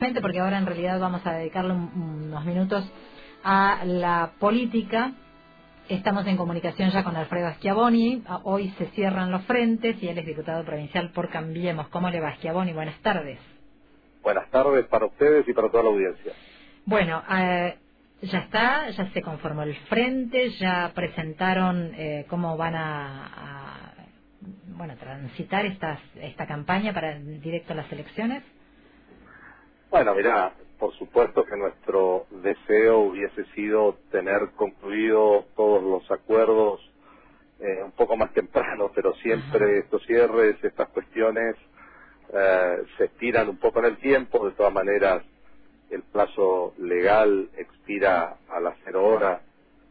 Porque ahora en realidad vamos a dedicarle unos minutos a la política. Estamos en comunicación ya con Alfredo Schiavoni. Hoy se cierran los frentes y él es diputado provincial por Cambiemos. ¿Cómo le va, Schiavoni? Buenas tardes. Buenas tardes para ustedes y para toda la audiencia. Bueno, ya está, ya se conformó el frente, ya presentaron cómo van a transitar esta campaña para directo a las elecciones. Bueno, mirá, por supuesto que nuestro deseo hubiese sido tener concluido todos los acuerdos un poco más temprano, pero siempre estos cierres, estas cuestiones se estiran un poco en el tiempo. De todas maneras, el plazo legal expira a las 0 horas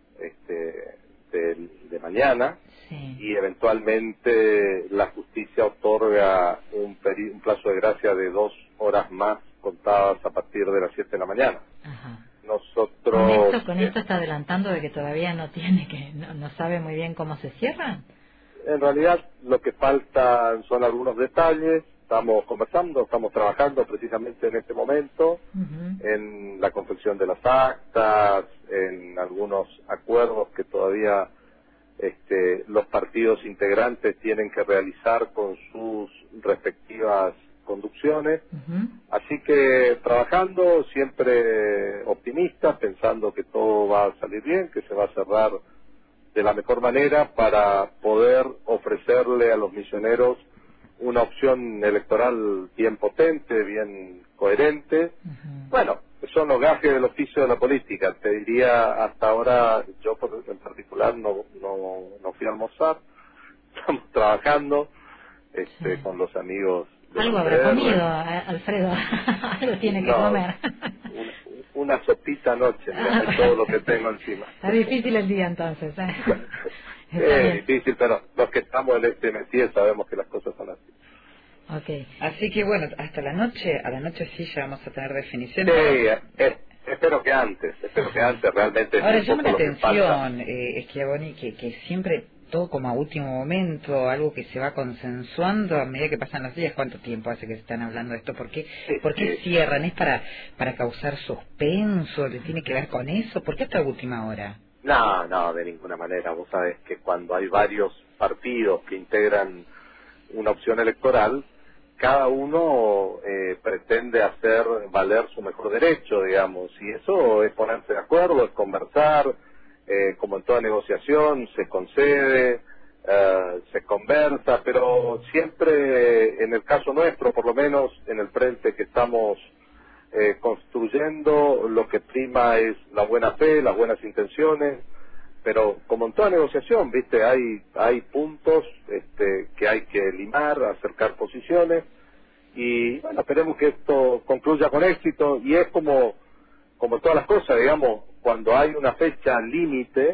de mañana, sí. Y eventualmente la justicia otorga un plazo de gracia de 2 horas más contadas a partir de las 7 de la mañana. Ajá. Nosotros... ¿Con esto está adelantando de que todavía no sabe muy bien cómo se cierran? En realidad lo que falta son algunos detalles. Estamos conversando, estamos trabajando precisamente en este momento en la confección de las actas, en algunos acuerdos que todavía los partidos integrantes tienen que realizar con sus respectivas conducciones. Así que trabajando, siempre optimista, pensando que todo va a salir bien, que se va a cerrar de la mejor manera para poder ofrecerle a los misioneros una opción electoral bien potente, bien coherente. Bueno, son los gajes del oficio de la política. Te diría, hasta ahora, yo en particular no fui a almorzar. Estamos trabajando con los amigos de algo habrá comido, Alfredo. Algo tiene que comer. Una sopita anoche, es todo lo que tengo encima. Está difícil el día entonces. Es difícil, pero los que estamos en este métier sabemos que las cosas son así. Okay. Así que bueno, hasta a la noche sí ya vamos a tener definiciones. Sí, espero que antes realmente. Ahora llama la atención, Schiavoni, que siempre todo como a último momento, algo que se va consensuando a medida que pasan los días. ¿Cuánto tiempo hace que se están hablando de esto? ¿Por qué cierran? ¿Es para causar suspenso? ¿Le tiene que ver con eso? ¿Por qué hasta última hora? No, de ninguna manera. Vos sabés que cuando hay varios partidos que integran una opción electoral, cada uno pretende hacer valer su mejor derecho, digamos, y eso es ponerse de acuerdo, es conversar, como en toda negociación, se concede, se conversa, pero siempre, en el caso nuestro, por lo menos en el frente que estamos construyendo, lo que prima es la buena fe, las buenas intenciones, pero como en toda negociación, viste, hay puntos que hay que limar, acercar posiciones, y bueno, esperemos que esto concluya con éxito. Y es como todas las cosas, digamos, cuando hay una fecha límite,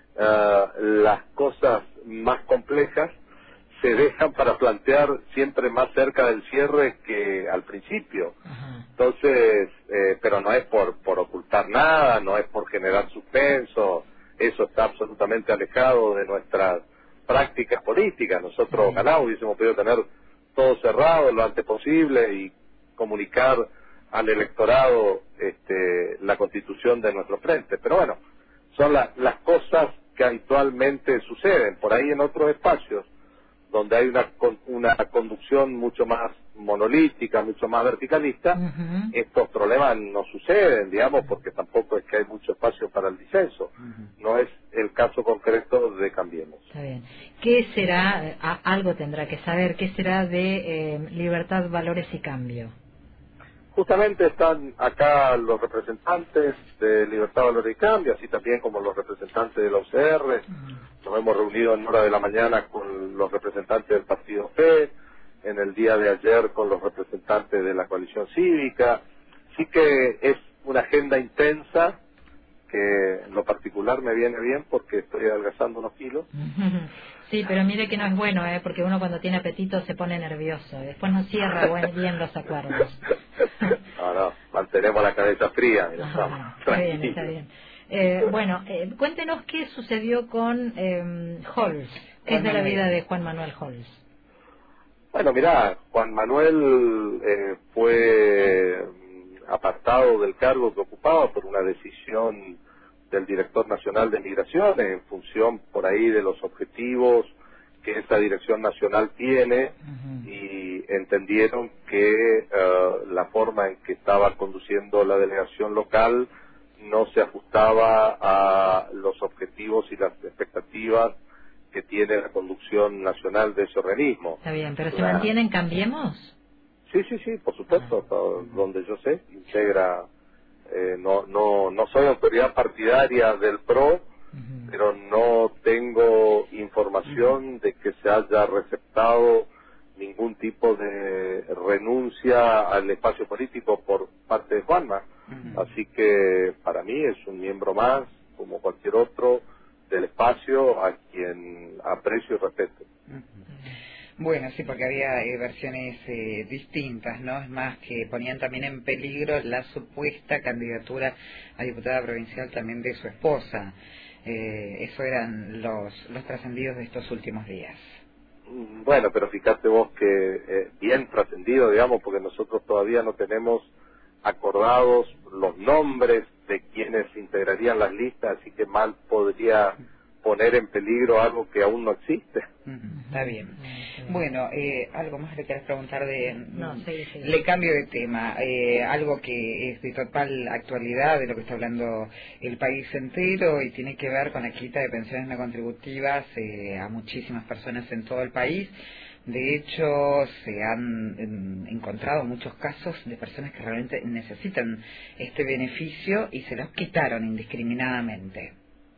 las cosas más complejas se dejan para plantear siempre más cerca del cierre que al principio. Entonces, pero no es por ocultar nada, no es por generar suspenso. Eso está absolutamente alejado de nuestras prácticas políticas. Nosotros, ojalá hubiésemos podido tener todo cerrado lo antes posible y comunicar al electorado la constitución de nuestro frente. Pero bueno, son las cosas que habitualmente suceden. Por ahí en otros espacios, donde hay una conducción mucho más monolítica, mucho más verticalista, estos problemas no suceden, digamos, porque tampoco es que hay mucho espacio para el disenso. No es el caso concreto de Cambiemos. Está bien. ¿Qué será, algo tendrá que saber, qué será de Libertad, Valores y Cambio? Justamente están acá los representantes de Libertad, Valores y Cambio, así también como los representantes de la UCR. Nos hemos reunido en hora de la mañana con los representantes del Partido Fe, en el día de ayer con los representantes de la coalición cívica. Así que es una agenda intensa que en lo particular me viene bien porque estoy adelgazando unos kilos. Sí, pero mire que no es bueno, porque uno cuando tiene apetito se pone nervioso, después no cierra bien los acuerdos. No, mantenemos la cabeza fría. Está bien. Bueno, cuéntenos qué sucedió con Holz, qué es de la vida de Juan Manuel Holz. Bueno, mirá, Juan Manuel fue apartado del cargo que ocupaba por una decisión del director nacional de Migraciones en función por ahí de los objetivos que esa dirección nacional tiene, y entendieron que la forma en que estaba conduciendo la delegación local no se ajustaba a los objetivos y las expectativas que tiene la conducción nacional de ese organismo. Está bien, pero ¿se mantienen Cambiemos? Sí, por supuesto, hasta donde yo sé, integra, no soy autoridad partidaria del PRO, pero no tengo información de que se haya receptado ningún tipo de renuncia al espacio político por parte de Juanma. Así que para mí es un miembro más, como cualquier otro, del espacio, a quien aprecio y respeto. Bueno, sí, porque había versiones distintas, ¿no? Es más, que ponían también en peligro la supuesta candidatura a diputada provincial también de su esposa. Eso eran los trascendidos de estos últimos días. Bueno, pero fíjate vos que bien trascendido, digamos, porque nosotros todavía no tenemos acordados los nombres de quienes integrarían las listas, así que mal podría poner en peligro algo que aún no existe. Está bien. Bueno, algo más le querés preguntar de... No, sí. Le cambio de tema. Algo que es de total actualidad, de lo que está hablando el país entero, y tiene que ver con la quita de pensiones no contributivas a muchísimas personas en todo el país. De hecho, se han encontrado muchos casos de personas que realmente necesitan este beneficio y se los quitaron indiscriminadamente.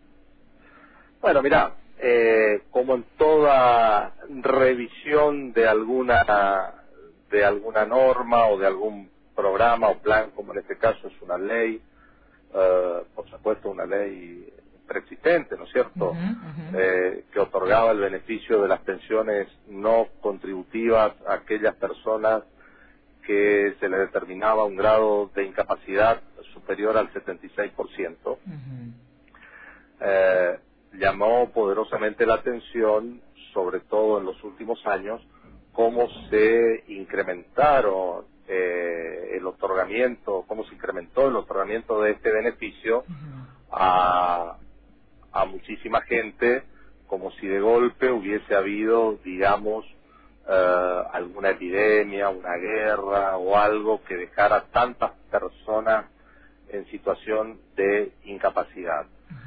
Bueno, mirá, como en toda revisión de alguna norma o de algún programa o plan, como en este caso es una ley, por supuesto una ley preexistente, ¿no es cierto?, que otorgaba el beneficio de las pensiones no contributivas a aquellas personas que se les determinaba un grado de incapacidad superior al 76%. Llamó poderosamente la atención, sobre todo en los últimos años, cómo se incrementaron cómo se incrementó el otorgamiento de este beneficio a muchísima gente, como si de golpe hubiese habido, digamos, alguna epidemia, una guerra o algo que dejara tantas personas en situación de incapacidad.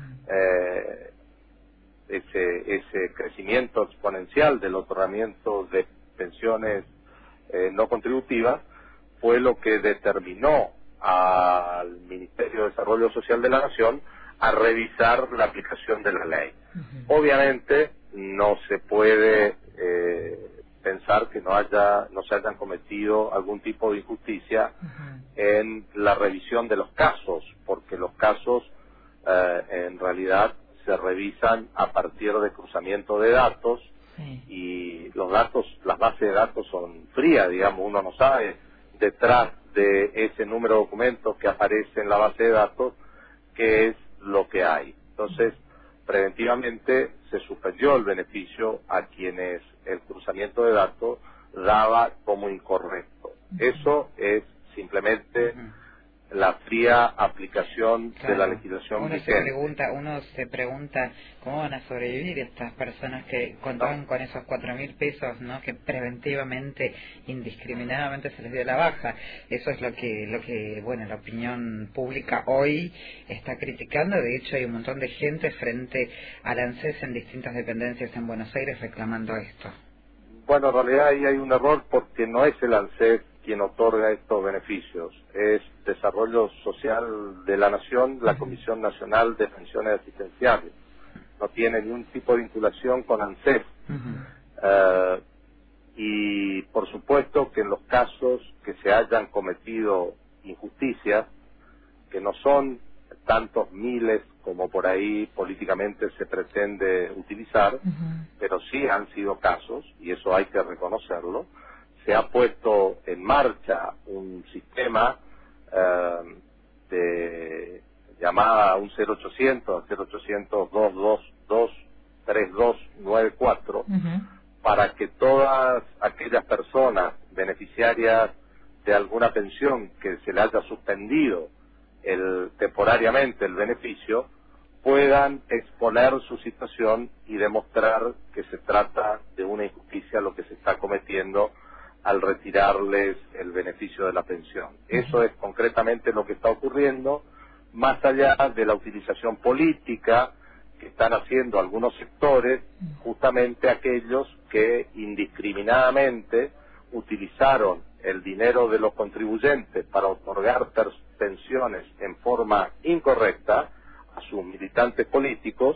Ese crecimiento exponencial del otorgamiento de pensiones no contributivas fue lo que determinó al Ministerio de Desarrollo Social de la Nación a revisar la aplicación de la ley. Obviamente no se puede pensar que no se hayan cometido algún tipo de injusticia en la revisión de los casos, porque los casos en realidad se revisan a partir de cruzamiento de datos, y los datos, las bases de datos son frías, digamos, uno no sabe detrás de ese número de documentos que aparece en la base de datos qué es lo que hay. Entonces, preventivamente se suspendió el beneficio a quienes el cruzamiento de datos daba como incorrecto. Eso es simplemente la fría aplicación de la legislación vigente. Uno se pregunta cómo van a sobrevivir estas personas que contaban con esos 4.000 pesos, ¿no?, que preventivamente, indiscriminadamente se les dio la baja. Eso es lo que bueno, la opinión pública hoy está criticando. De hecho, hay un montón de gente frente al ANSES en distintas dependencias en Buenos Aires reclamando esto. Bueno, en realidad ahí hay un error, porque no es el ANSES quien otorga estos beneficios, es Desarrollo Social de la Nación, la Comisión Nacional de Pensiones Asistenciales. No tiene ningún tipo de vinculación con ANSES. Y por supuesto que en los casos que se hayan cometido injusticias, que no son tantos miles como por ahí políticamente se pretende utilizar, pero sí han sido casos, y eso hay que reconocerlo. Se ha puesto en marcha un sistema de llamada a un 0800 222 3294 para que todas aquellas personas beneficiarias de alguna pensión que se le haya suspendido temporariamente el beneficio, puedan exponer su situación y demostrar que se trata de una injusticia lo que se está cometiendo al retirarles el beneficio de la pensión. Eso es concretamente lo que está ocurriendo, más allá de la utilización política que están haciendo algunos sectores, justamente aquellos que indiscriminadamente utilizaron el dinero de los contribuyentes para otorgar pensiones en forma incorrecta a sus militantes políticos,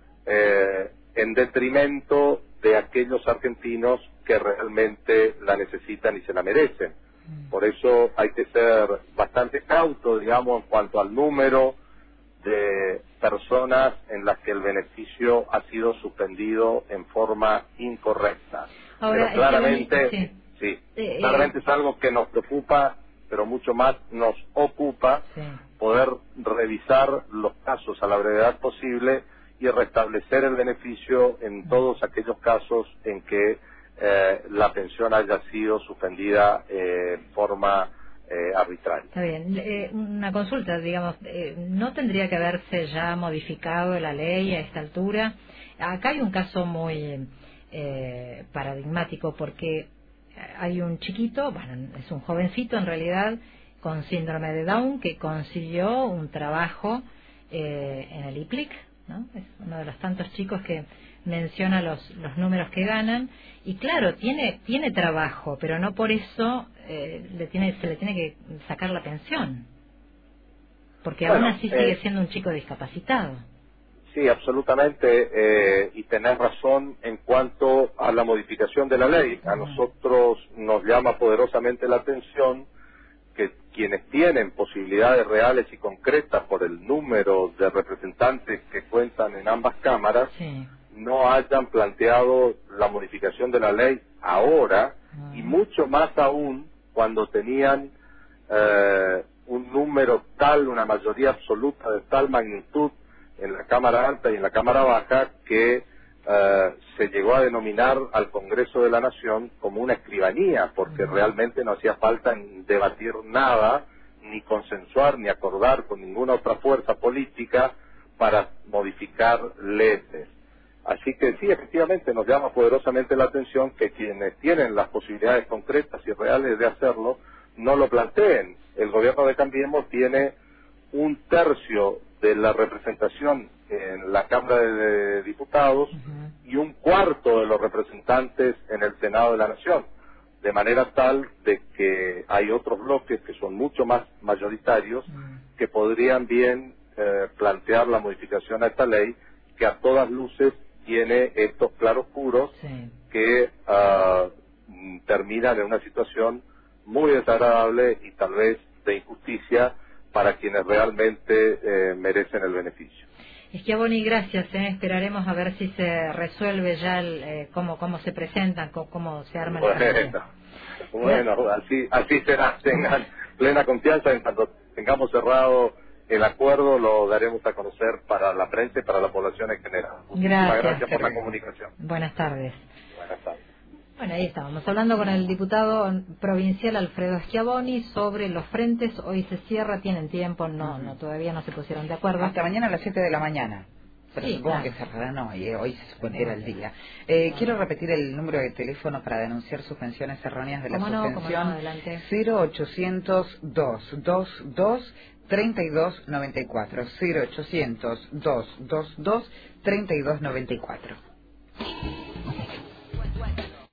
en detrimento de aquellos argentinos que realmente la necesitan y se la merecen. Por eso hay que ser bastante cauto, digamos, en cuanto al número de personas en las que el beneficio ha sido suspendido en forma incorrecta. Ahora, pero claramente, claramente es algo que nos preocupa, pero mucho más nos ocupa poder revisar los casos a la brevedad posible y restablecer el beneficio en todos aquellos casos en que la pensión haya sido suspendida en forma arbitraria. Está bien. Una consulta, digamos, ¿no tendría que haberse ya modificado la ley a esta altura? Acá hay un caso muy paradigmático, porque hay un chiquito, bueno, es un jovencito en realidad, con síndrome de Down, que consiguió un trabajo en el IPLIC, ¿no? Es uno de los tantos chicos que menciona los números que ganan, y claro, tiene trabajo, pero no por eso se le tiene que sacar la pensión, porque aún así sigue siendo un chico discapacitado. Sí, absolutamente, y tenés razón en cuanto a la modificación de la ley. A nosotros nos llama poderosamente la atención que quienes tienen posibilidades reales y concretas por el número de representantes que cuentan en ambas cámaras, no hayan planteado la modificación de la ley ahora, y mucho más aún cuando tenían un número tal, una mayoría absoluta de tal magnitud en la Cámara Alta y en la Cámara Baja, que se llegó a denominar al Congreso de la Nación como una escribanía, porque realmente no hacía falta debatir nada, ni consensuar, ni acordar con ninguna otra fuerza política para modificar leyes. Así que sí, efectivamente nos llama poderosamente la atención que quienes tienen las posibilidades concretas y reales de hacerlo, no lo planteen. El gobierno de Cambiemos tiene 1/3 de la representación en la Cámara de Diputados y 1/4 de los representantes en el Senado de la Nación, de manera tal de que hay otros bloques que son mucho más mayoritarios que podrían bien plantear la modificación a esta ley, que a todas luces tiene estos claroscuros que terminan en una situación muy desagradable y tal vez de injusticia para quienes realmente merecen el beneficio. Schiavoni, gracias. Esperaremos a ver si se resuelve ya cómo se presentan, cómo se arma el Bueno, así será. Tengan plena confianza en cuando tengamos cerrado el acuerdo, lo daremos a conocer para la prensa y para la población en general. Muchísimas gracias por la comunicación. Buenas tardes. Buenas tardes. Bueno, ahí estábamos hablando con el diputado provincial Alfredo Schiavoni sobre los frentes. Hoy se cierra, tienen tiempo, todavía no se pusieron de acuerdo. Hasta mañana a las 7 de la mañana. Pero supongo que cerrarán hoy, hoy se supone era el día. Quiero repetir el número de teléfono para denunciar suspensiones erróneas de la suspensión. 0800 222 3294. 0800 222 3294.